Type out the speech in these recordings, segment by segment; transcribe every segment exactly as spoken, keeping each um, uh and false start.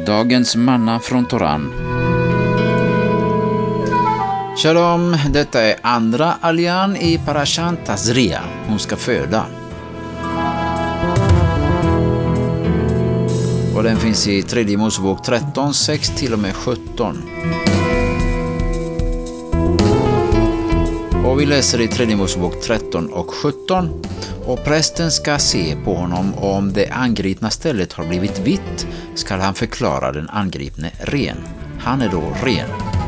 Dagens manna från Toran. Shalom, detta är andra aljan i Parashan Tazria. Hon ska föda. Och den finns i tredje Mosebok tretton, sex till och med sjutton. Och vi läser i tredje Mosebok tretton och sjutton. Och prästen ska se på honom, och om det angripna stället har blivit vitt ska han förklara den angripne ren. Han är då ren.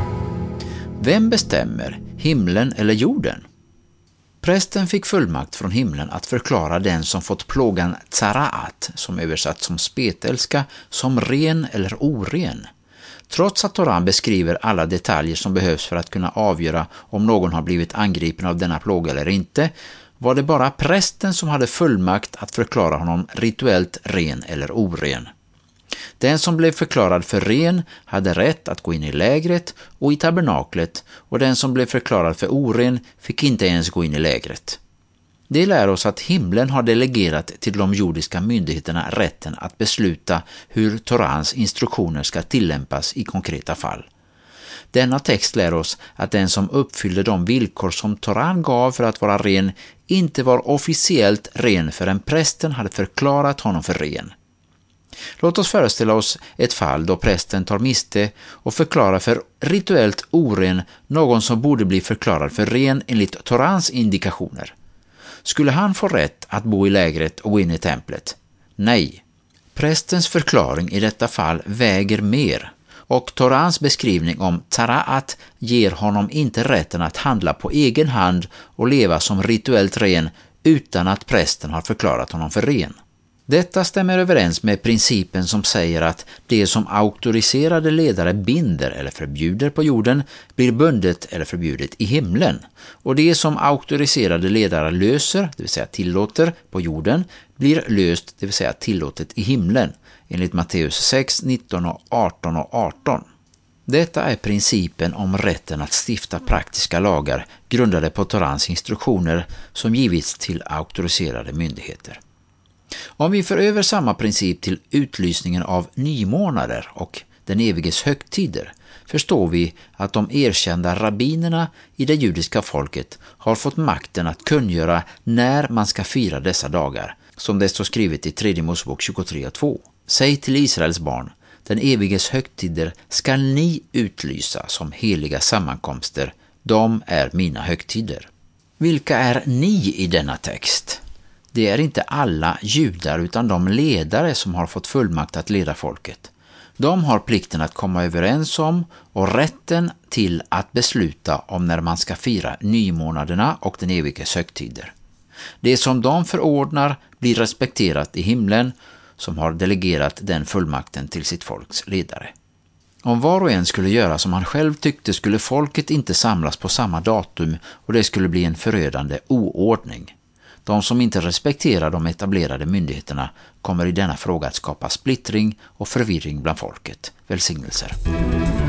Vem bestämmer, himlen eller jorden? Prästen fick fullmakt från himlen att förklara den som fått plågan tsaraat, som översatt som spetälska, som ren eller oren. Trots att Toran beskriver alla detaljer som behövs för att kunna avgöra om någon har blivit angripen av denna plåga eller inte, var det bara prästen som hade fullmakt att förklara honom rituellt ren eller oren. Den som blev förklarad för ren hade rätt att gå in i lägret och i tabernaklet, och den som blev förklarad för oren fick inte ens gå in i lägret. Det lär oss att himlen har delegerat till de jordiska myndigheterna rätten att besluta hur Torans instruktioner ska tillämpas i konkreta fall. Denna text lär oss att den som uppfyllde de villkor som Toran gav för att vara ren inte var officiellt ren förrän prästen hade förklarat honom för ren. Låt oss föreställa oss ett fall då prästen tar miste och förklarar för rituellt oren någon som borde bli förklarad för ren enligt Torans indikationer. Skulle han få rätt att bo i lägret och gå in i templet? Nej. Prästens förklaring i detta fall väger mer, och Torans beskrivning om tsaraat ger honom inte rätten att handla på egen hand och leva som rituellt ren utan att prästen har förklarat honom för ren. Detta stämmer överens med principen som säger att det som auktoriserade ledare binder eller förbjuder på jorden blir bundet eller förbjudet i himlen, och det som auktoriserade ledare löser, det vill säga tillåter, på jorden blir löst, det vill säga tillåtet i himlen, enligt Matteus sex, nitton och arton och arton. Detta är principen om rätten att stifta praktiska lagar grundade på Torans instruktioner som givits till auktoriserade myndigheter. Om vi för över samma princip till utlysningen av nymånader och den eviges högtider, förstår vi att de erkända rabbinerna i det judiska folket har fått makten att kungöra när man ska fira dessa dagar, som det står skrivet i tredje Mosebok tjugotre och två. Säg till Israels barn, den eviges högtider ska ni utlysa som heliga sammankomster, de är mina högtider. Vilka är ni i denna text? Det är inte alla judar utan de ledare som har fått fullmakt att leda folket. De har plikten att komma överens om och rätten till att besluta om när man ska fira nymånaderna och den eviges högtider. Det som de förordnar blir respekterat i himlen, som har delegerat den fullmakten till sitt folks ledare. Om var och en skulle göra som han själv tyckte skulle folket inte samlas på samma datum, och det skulle bli en förödande oordning. De som inte respekterar de etablerade myndigheterna kommer i denna fråga att skapa splittring och förvirring bland folket. Välsignelser.